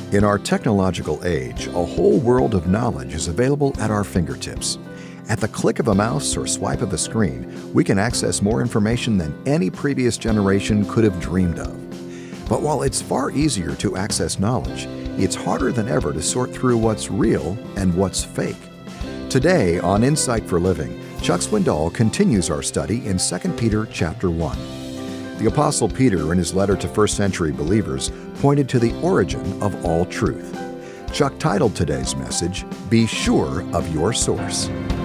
In our technological age, a whole world of knowledge is available at our fingertips. At the click of a mouse or swipe of a screen, we can access more information than any previous generation could have dreamed of. But while it's far easier to access knowledge, it's harder than ever to sort through what's real and what's fake. Today on Insight for Living, Chuck Swindoll continues our study in 2 Peter chapter 1. The Apostle Peter, in his letter to first-century believers, pointed to the origin of all truth. Chuck titled today's message, Be Sure of Your Source.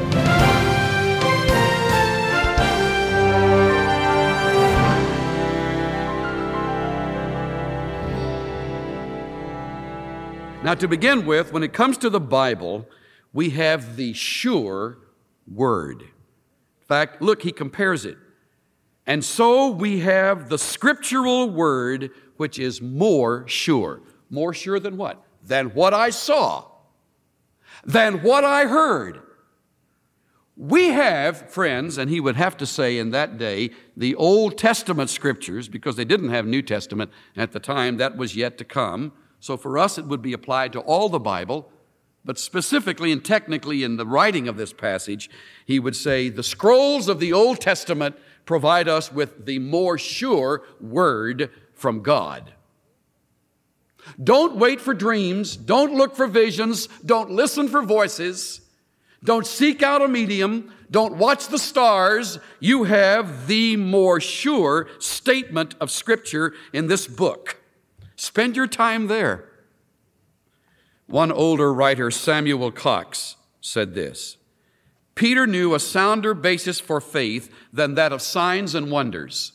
Now, to begin with, when it comes to the Bible, we have the sure word. In fact, look, he compares it. And so we have the scriptural word, which is more sure. More sure than what? Than what I saw. Than what I heard. We have, friends, and he would have to say in that day, the Old Testament scriptures, because they didn't have New Testament at the time, that was yet to come. So for us, it would be applied to all the Bible, but specifically and technically in the writing of this passage, he would say the scrolls of the Old Testament provide us with the more sure word from God. Don't wait for dreams. Don't look for visions. Don't listen for voices. Don't seek out a medium. Don't watch the stars. You have the more sure statement of Scripture in this book. Spend your time there. One older writer, Samuel Cox, said this: Peter knew a sounder basis for faith than that of signs and wonders.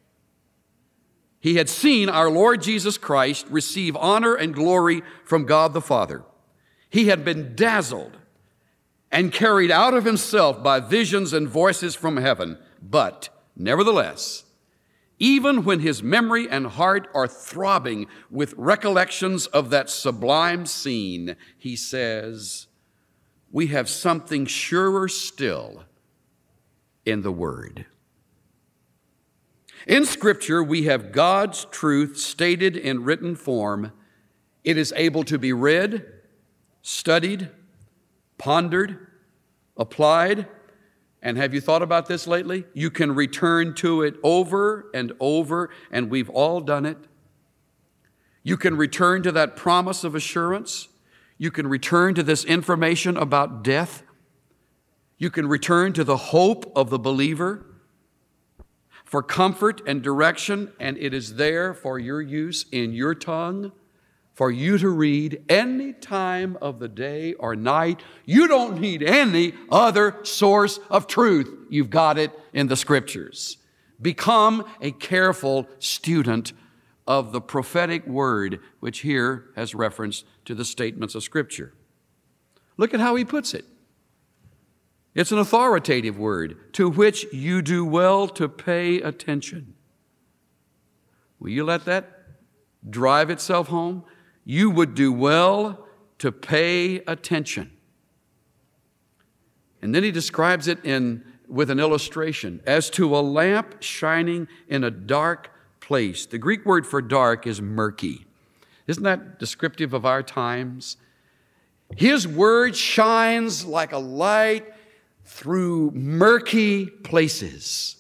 He had seen our Lord Jesus Christ receive honor and glory from God the Father. He had been dazzled and carried out of himself by visions and voices from heaven. But, nevertheless, even when his memory and heart are throbbing with recollections of that sublime scene, he says, we have something surer still in the Word. In Scripture, we have God's truth stated in written form. It is able to be read, studied, pondered, applied, and have you thought about this lately? You can return to it over and over, and we've all done it. You can return to that promise of assurance. You can return to this information about death. You can return to the hope of the believer for comfort and direction, and it is there for your use in your tongue, for you to read any time of the day or night. You don't need any other source of truth. You've got it in the Scriptures. Become a careful student of the prophetic word, which here has reference to the statements of Scripture. Look at how he puts it. It's an authoritative word to which you do well to pay attention. Will you let that drive itself home? You would do well to pay attention. And then he describes it with an illustration, as to a lamp shining in a dark place. The Greek word for dark is murky. Isn't that descriptive of our times? His word shines like a light through murky places.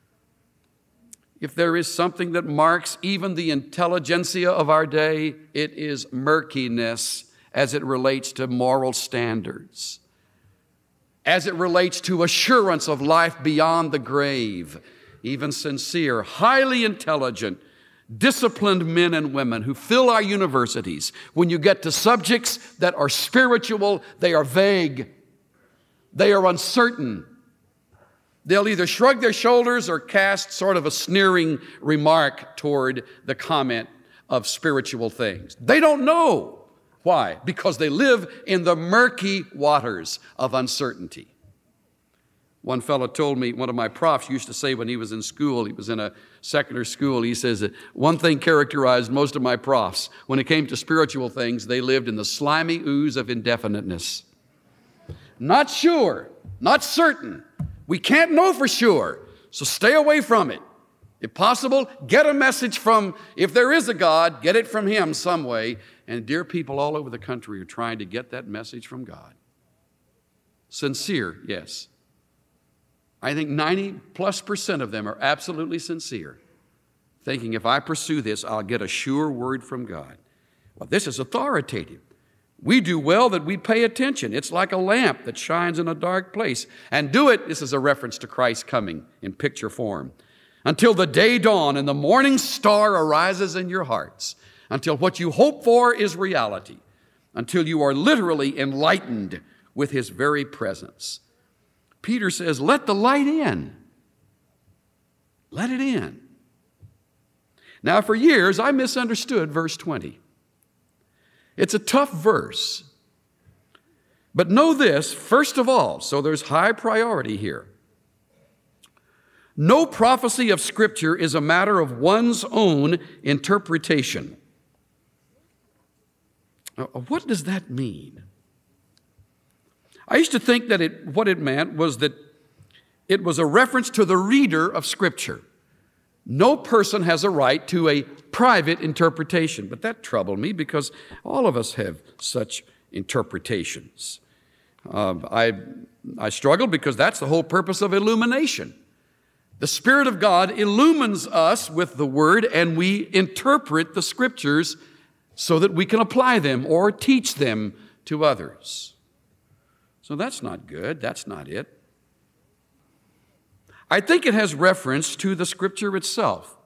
If there is something that marks even the intelligentsia of our day, it is murkiness as it relates to moral standards, as it relates to assurance of life beyond the grave. Even sincere, highly intelligent, disciplined men and women who fill our universities, when you get to subjects that are spiritual, they are vague. They are uncertain. They'll either shrug their shoulders or cast sort of a sneering remark toward the comment of spiritual things. They don't know. Why? Because they live in the murky waters of uncertainty. One fellow told me, one of my profs used to say when he was in school, he was in a secular school, he says that one thing characterized most of my profs. When it came to spiritual things, they lived in the slimy ooze of indefiniteness. Not sure, not certain. We can't know for sure, so stay away from it. If possible, get a message from, if there is a God, get it from Him some way. And dear people all over the country are trying to get that message from God. Sincere, yes. I think 90+% of them are absolutely sincere, thinking if I pursue this, I'll get a sure word from God. Well, this is authoritative. We do well that we pay attention. It's like a lamp that shines in a dark place. And do it, this is a reference to Christ coming in picture form, until the day dawn and the morning star arises in your hearts, until what you hope for is reality, until you are literally enlightened with His very presence. Peter says, let the light in. Let it in. Now, for years, I misunderstood verse 20. It's a tough verse. But know this, first of all, so there's high priority here. No prophecy of Scripture is a matter of one's own interpretation. What does that mean? I used to think that what it meant was that it was a reference to the reader of Scripture. No person has a right to a private interpretation. But that troubled me because all of us have such interpretations. I struggled because that's the whole purpose of illumination. The Spirit of God illumines us with the Word, and we interpret the Scriptures so that we can apply them or teach them to others. So that's not good. That's not it. I think it has reference to the Scripture itself.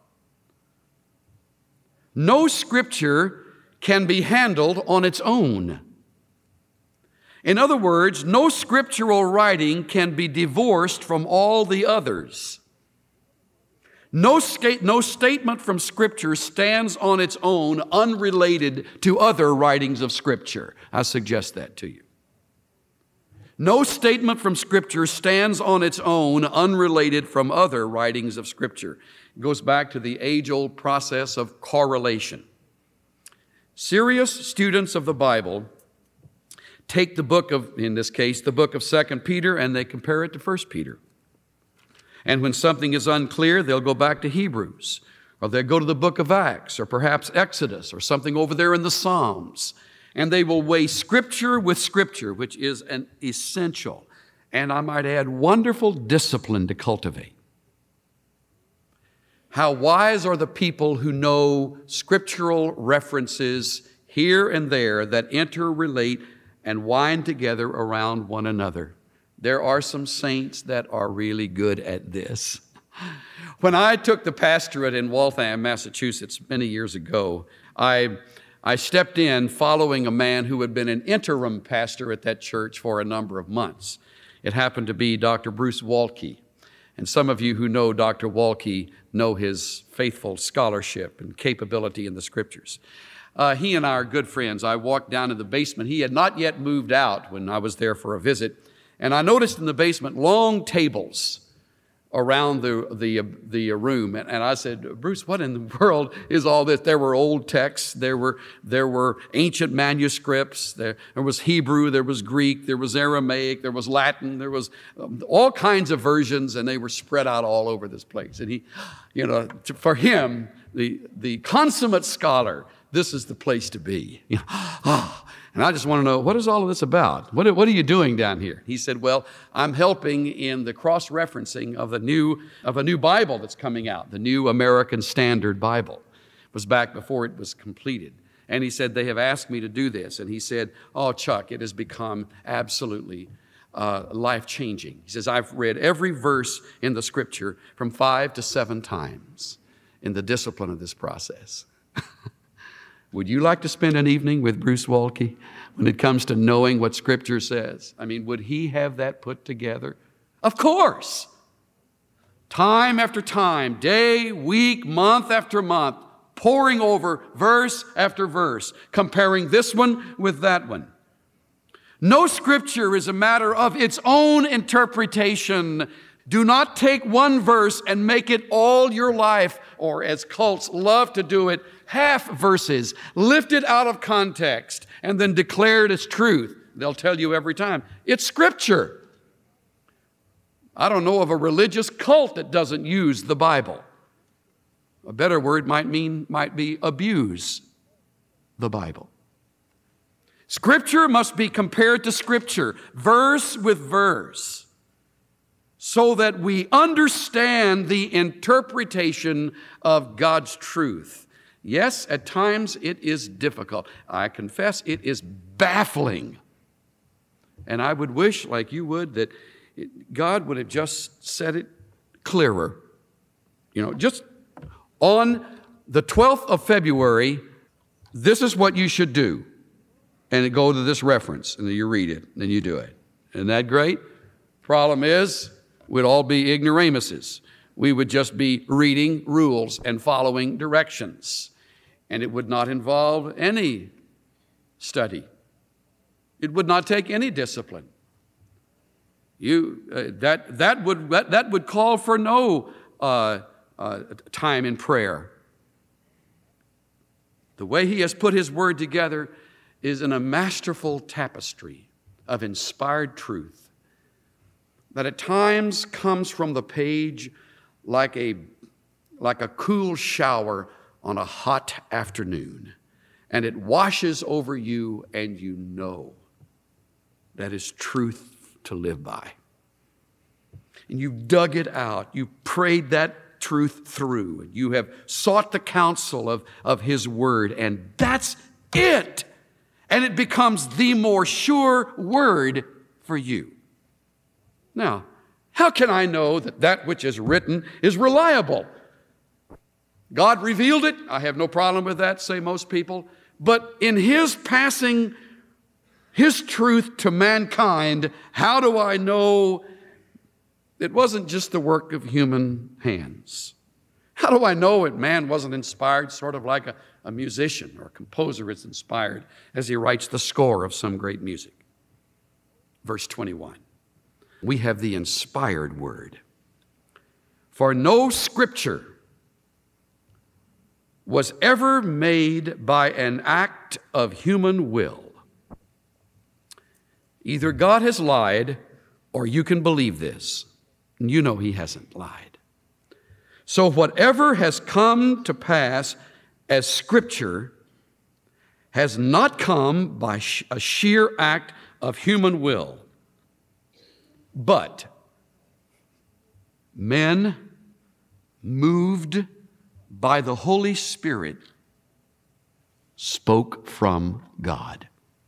No Scripture can be handled on its own. In other words, no scriptural writing can be divorced from all the others. No statement from Scripture stands on its own unrelated to other writings of Scripture. I suggest that to you. No statement from Scripture stands on its own unrelated from other writings of Scripture. It goes back to the age-old process of correlation. Serious students of the Bible take the book of, in this case, the book of 2 Peter, and they compare it to 1 Peter. And when something is unclear, they'll go back to Hebrews, or they'll go to the book of Acts, or perhaps Exodus, or something over there in the Psalms. And they will weigh Scripture with Scripture, which is an essential, and I might add, wonderful discipline to cultivate. How wise are the people who know scriptural references here and there that interrelate and wind together around one another. There are some saints that are really good at this. When I took the pastorate in Waltham, Massachusetts, many years ago, I stepped in following a man who had been an interim pastor at that church for a number of months. It happened to be Dr. Bruce Waltke. And some of you who know Dr. Waltke know his faithful scholarship and capability in the Scriptures. He and I are good friends. I walked down to the basement. He had not yet moved out when I was there for a visit. And I noticed in the basement long tables around the room. And I said, Bruce, what in the world is all this? There were old texts. There were ancient manuscripts. There was Hebrew. There was Greek. There was Aramaic. There was Latin. There was all kinds of versions, and they were spread out all over this place. And he, for him, the consummate scholar, this is the place to be. And I just want to know, what is all of this about? What are you doing down here? He said, well, I'm helping in the cross-referencing of a new Bible that's coming out, the New American Standard Bible. It was back before it was completed. And he said, they have asked me to do this. And he said, oh, Chuck, it has become absolutely life-changing. He says, I've read every verse in the Scripture from 5 to 7 times in the discipline of this process. Would you like to spend an evening with Bruce Waltke when it comes to knowing what Scripture says? I mean, would he have that put together? Of course. Time after time, day, week, month after month, poring over verse after verse, comparing this one with that one. No Scripture is a matter of its own interpretation. Do not take one verse and make it all your life, or as cults love to do it, half verses, lifted out of context, and then declared as truth. They'll tell you every time, it's Scripture. I don't know of a religious cult that doesn't use the Bible. A better word might be abuse the Bible. Scripture must be compared to Scripture, verse with verse, so that we understand the interpretation of God's truth. Yes, at times it is difficult. I confess it is baffling. And I would wish, like you would, that God would have just said it clearer. Just on the 12th of February, this is what you should do. And it go to this reference, and then you read it, and then you do it. Isn't that great? Problem is, we'd all be ignoramuses. We would just be reading rules and following directions. And it would not involve any study. It would not take any discipline. That would call for no time in prayer. The way He has put His Word together is in a masterful tapestry of inspired truth that at times comes from the page like a cool shower on a hot afternoon, and it washes over you, and you know that is truth to live by. And you've dug it out. You've prayed that truth through. And you have sought the counsel of His Word, and that's it. And it becomes the more sure word for you. Now, how can I know that which is written is reliable? God revealed it. I have no problem with that, say most people. But in His passing His truth to mankind, how do I know it wasn't just the work of human hands? How do I know it? Man wasn't inspired sort of like a musician or a composer is inspired as he writes the score of some great music. Verse 21. We have the inspired word. For no scripture was ever made by an act of human will. Either God has lied or you can believe this. And you know He hasn't lied. So whatever has come to pass as Scripture has not come by a sheer act of human will, but men moved by the Holy Spirit spoke from God.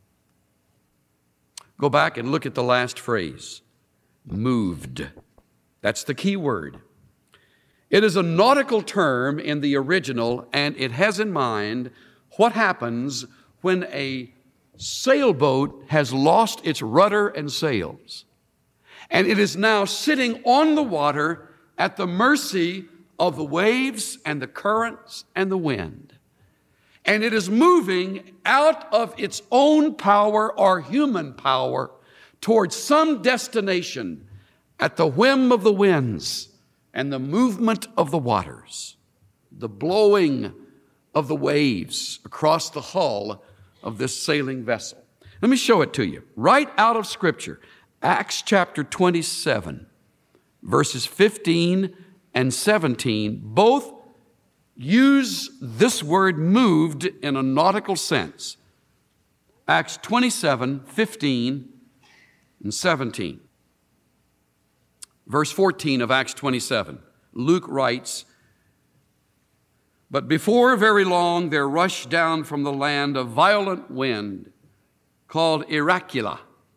Go back and look at the last phrase, moved. That's the key word. It is a nautical term in the original, and it has in mind what happens when a sailboat has lost its rudder and sails. And it is now sitting on the water at the mercy of the waves and the currents and the wind. And it is moving out of its own power or human power towards some destination at the whim of the winds and the movement of the waters, the blowing of the waves across the hull of this sailing vessel. Let me show it to you. Right out of Scripture, Acts chapter 27, verses 15 and 17, both use this word moved in a nautical sense. Acts 27, 15 and 17. Verse 14 of Acts 27, Luke writes, "But before very long there rushed down from the land a violent wind called Iracula.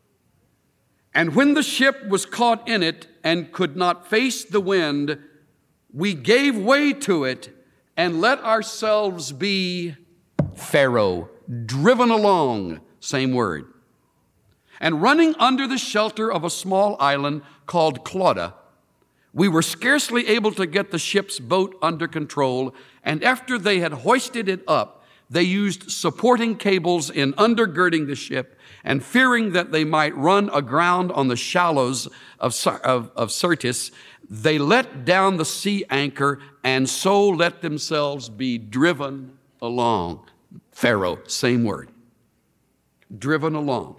And when the ship was caught in it and could not face the wind, we gave way to it and let ourselves be Pharaoh, driven along," same word. "And running under the shelter of a small island called Clauda, we were scarcely able to get the ship's boat under control, and after they had hoisted it up, they used supporting cables in undergirding the ship, and fearing that they might run aground on the shallows of Syrtis, they let down the sea anchor and so let themselves be driven along." Pharaoh, same word. Driven along.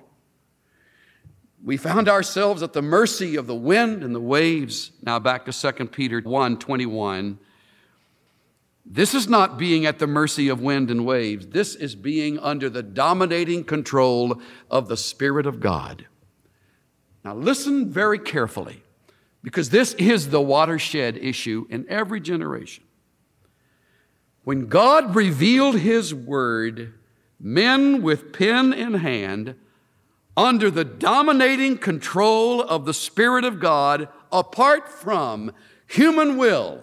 We found ourselves at the mercy of the wind and the waves. Now back to 2 Peter 1:21. This is not being at the mercy of wind and waves. This is being under the dominating control of the Spirit of God. Now listen very carefully, because this is the watershed issue in every generation. When God revealed His Word, men with pen in hand, under the dominating control of the Spirit of God, apart from human will,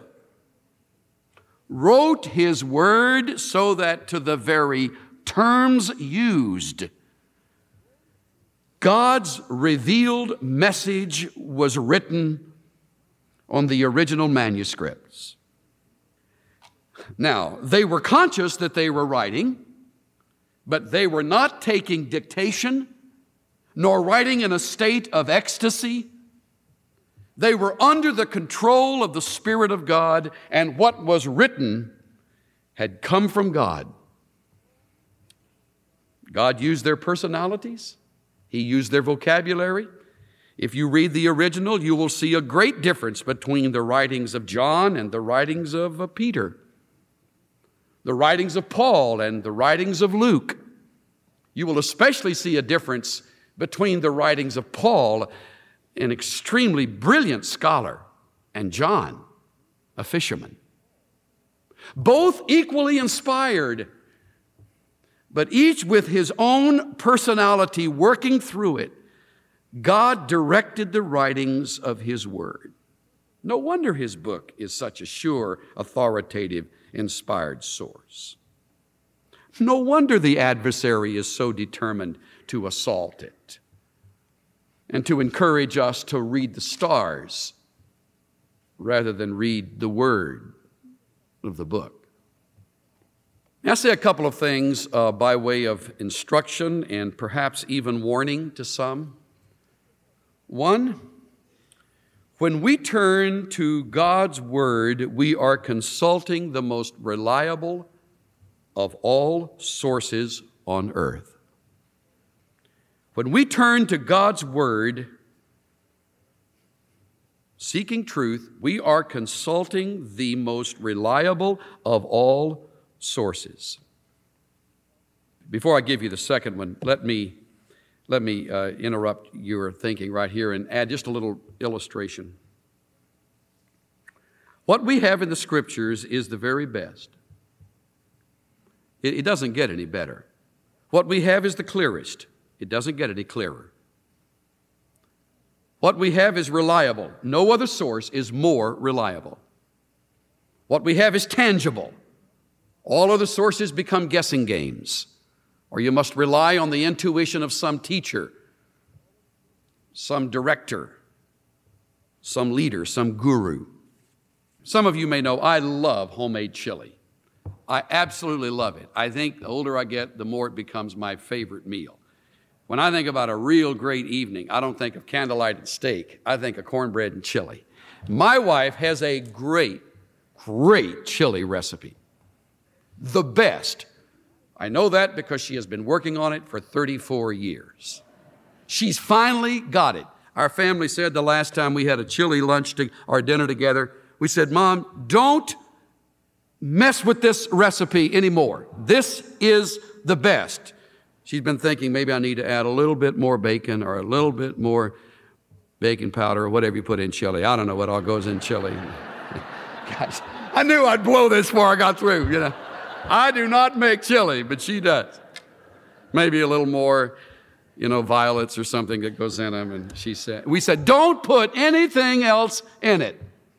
wrote His Word so that to the very terms used, God's revealed message was written on the original manuscripts. Now, they were conscious that they were writing, but they were not taking dictation, nor writing in a state of ecstasy. They were under the control of the Spirit of God, and what was written had come from God. God used their personalities. He used their vocabulary. If you read the original, you will see a great difference between the writings of John and the writings of Peter, the writings of Paul and the writings of Luke. You will especially see a difference between the writings of Paul, an extremely brilliant scholar, and John, a fisherman. Both equally inspired, but each with his own personality working through it. God directed the writings of His Word. No wonder His book is such a sure, authoritative, inspired source. No wonder the adversary is so determined to assault it and to encourage us to read the stars rather than read the word of the book. Now, I'll say a couple of things by way of instruction and perhaps even warning to some. One, when we turn to God's Word, we are consulting the most reliable of all sources on earth. When we turn to God's Word, seeking truth, we are consulting the most reliable of all sources. Before I give you the second one, let me interrupt your thinking right here and add just a little illustration. What we have in the Scriptures is the very best. It doesn't get any better. What we have is the clearest. It doesn't get any clearer. What we have is reliable. No other source is more reliable. What we have is tangible. All other sources become guessing games, or you must rely on the intuition of some teacher, some director, some leader, some guru. Some of you may know I love homemade chili. I absolutely love it. I think the older I get, the more it becomes my favorite meal. When I think about a real great evening, I don't think of candlelight and steak. I think of cornbread and chili. My wife has a great chili recipe. The best. I know that because she has been working on it for 34 years. She's finally got it. Our family said the last time we had a chili lunch or dinner together, we said, Mom, don't mess with this recipe anymore. This is the best. She's been thinking maybe I need to add a little bit more bacon or a little bit more baking powder or whatever you put in chili. I don't know what all goes in chili. Guys, I knew I'd blow this before I got through, you know. I do not make chili, but she does. Maybe a little more, violets or something that goes in them. And we said, don't put anything else in it.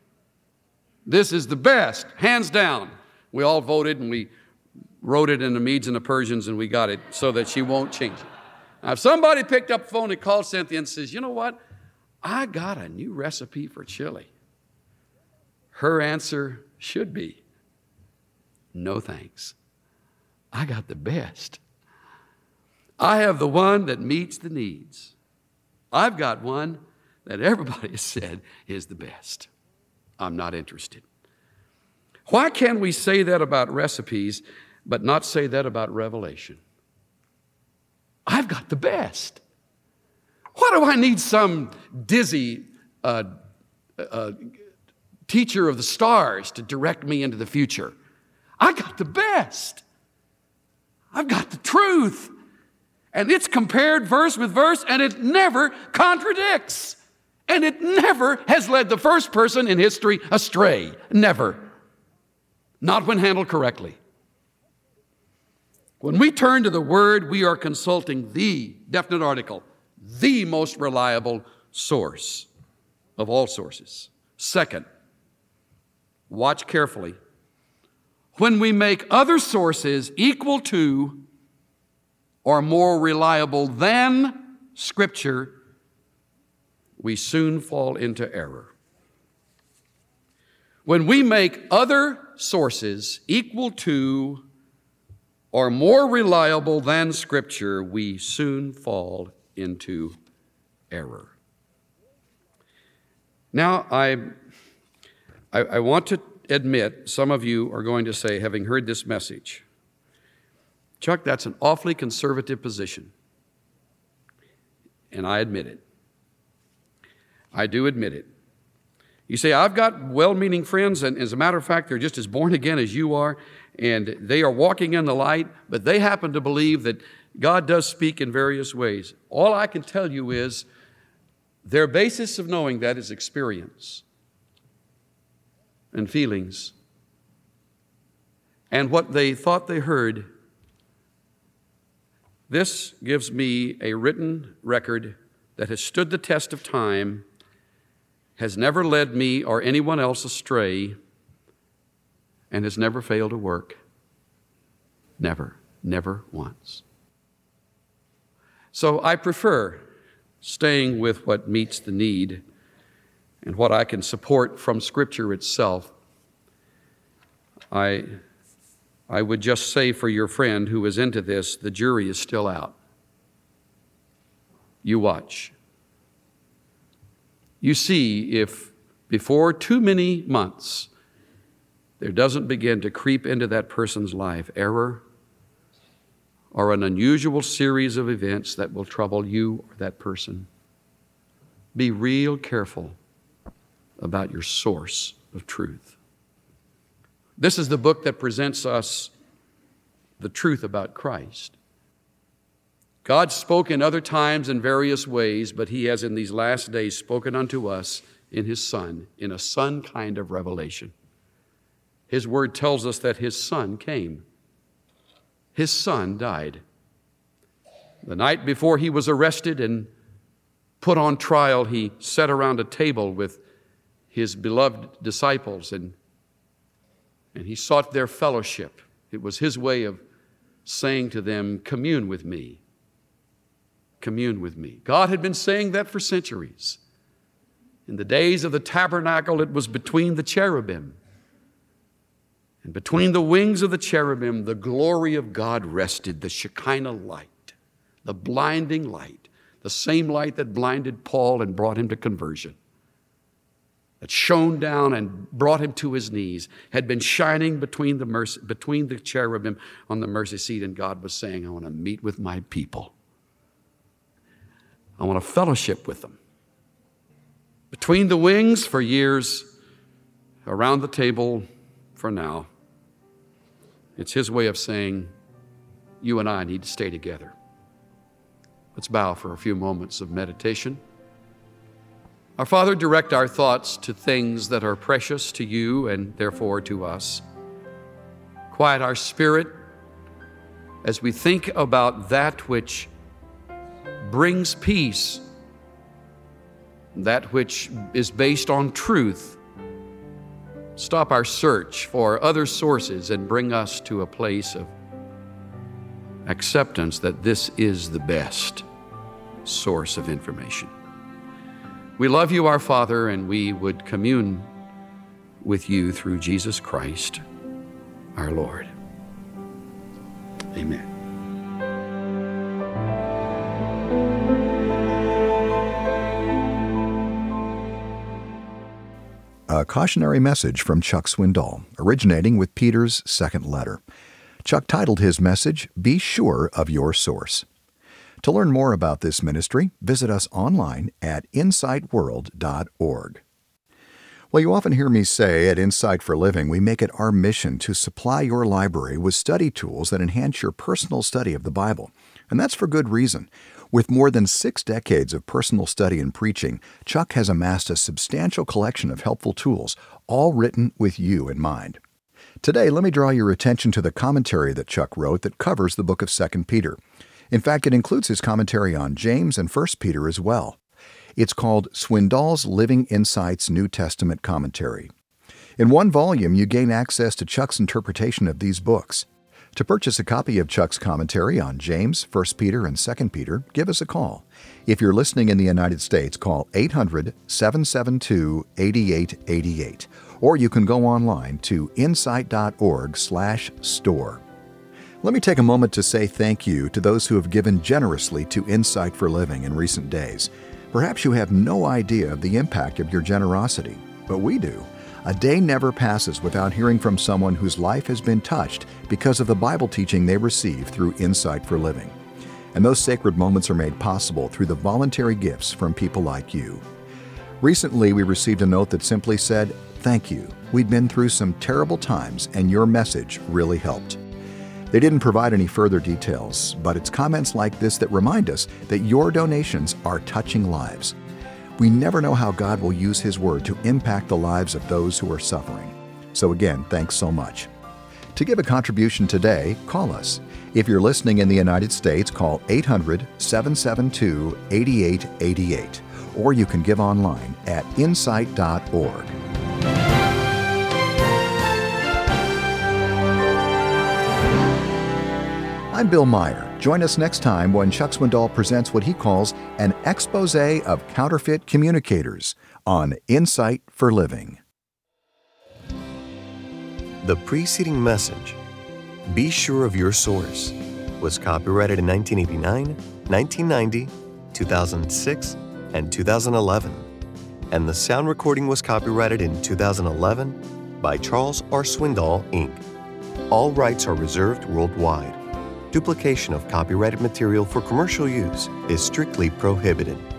This is the best, hands down. We all voted and we wrote it in the Medes and the Persians and we got it so that she won't change it. Now, if somebody picked up the phone and called Cynthia and says, you know what? I got a new recipe for chili. Her answer should be, no thanks. I got the best. I have the one that meets the needs. I've got one that everybody has said is the best. I'm not interested. Why can we say that about recipes, but not say that about revelation? I've got the best. Why do I need some dizzy teacher of the stars to direct me into the future? I got the best. I've got the truth. And it's compared verse with verse, and it never contradicts. And it never has led the first person in history astray. Never. Not when handled correctly. When we turn to the Word, we are consulting the definite article, the most reliable source of all sources. Second, watch carefully. When we make other sources equal to or more reliable than Scripture, we soon fall into error. When we make other sources equal to or more reliable than Scripture, we soon fall into error. Now, I want to admit, some of you are going to say, having heard this message, Chuck, that's an awfully conservative position. And I admit it. I do admit it. You say, I've got well-meaning friends, and as a matter of fact, they're just as born again as you are, and they are walking in the light, but they happen to believe that God does speak in various ways. All I can tell you is their basis of knowing that is experience and feelings. And what they thought they heard. This gives me a written record that has stood the test of time, has never led me or anyone else astray, and has never failed to work. Never, never once. So I prefer staying with what meets the need and what I can support from Scripture itself. I would just say for your friend who is into this, the jury is still out. You watch. You see if before too many months there doesn't begin to creep into that person's life error or an unusual series of events that will trouble you or that person. Be real careful about your source of truth. This is the book that presents us the truth about Christ. God spoke in other times in various ways, but He has in these last days spoken unto us in His Son, in a Son kind of revelation. His Word tells us that His Son came. His Son died. The night before He was arrested and put on trial, He sat around a table with His beloved disciples and He sought their fellowship. It was His way of saying to them, commune with me. Commune with me. God had been saying that for centuries. In the days of the tabernacle, it was between the cherubim. And between the wings of the cherubim, the glory of God rested, the Shekinah light, the blinding light, the same light that blinded Paul and brought him to conversion, that shone down and brought him to his knees, had been shining between the cherubim on the mercy seat, and God was saying, I want to meet with my people. I want to fellowship with them. Between the wings for years, around the table for now. It's His way of saying, you and I need to stay together. Let's bow for a few moments of meditation. Our Father, direct our thoughts to things that are precious to You and therefore to us. Quiet our spirit as we think about that which brings peace, that which is based on truth. Stop our search for other sources and bring us to a place of acceptance that this is the best source of information. We love You, our Father, and we would commune with You through Jesus Christ, our Lord. Amen. A cautionary message from Chuck Swindoll, originating with Peter's second letter. Chuck titled his message, Be Sure of Your Source. To learn more about this ministry, visit us online at insightworld.org. Well, you often hear me say at Insight for Living, we make it our mission to supply your library with study tools that enhance your personal study of the Bible. And that's for good reason. With more than 6 decades of personal study and preaching, Chuck has amassed a substantial collection of helpful tools, all written with you in mind. Today, let me draw your attention to the commentary that Chuck wrote that covers the book of 2 Peter. In fact, it includes his commentary on James and 1 Peter as well. It's called Swindoll's Living Insights New Testament Commentary. In one volume, you gain access to Chuck's interpretation of these books. To purchase a copy of Chuck's commentary on James, 1 Peter, and 2 Peter, give us a call. If you're listening in the United States, call 800-772-8888, or you can go online to insight.org/store. Let me take a moment to say thank you to those who have given generously to Insight for Living in recent days. Perhaps you have no idea of the impact of your generosity, but we do. A day never passes without hearing from someone whose life has been touched because of the Bible teaching they received through Insight for Living. And those sacred moments are made possible through the voluntary gifts from people like you. Recently, we received a note that simply said, "Thank you. We'd been through some terrible times, and your message really helped." They didn't provide any further details, but it's comments like this that remind us that your donations are touching lives. We never know how God will use His Word to impact the lives of those who are suffering. So again, thanks so much. To give a contribution today, call us. If you're listening in the United States, call 800-772-8888, or you can give online at insight.org. I'm Bill Meyer. Join us next time when Chuck Swindoll presents what he calls an exposé of counterfeit communicators on Insight for Living. The preceding message, Be Sure of Your Source, was copyrighted in 1989, 1990, 2006, and 2011, and the sound recording was copyrighted in 2011 by Charles R. Swindoll, Inc. All rights are reserved worldwide. Duplication of copyrighted material for commercial use is strictly prohibited.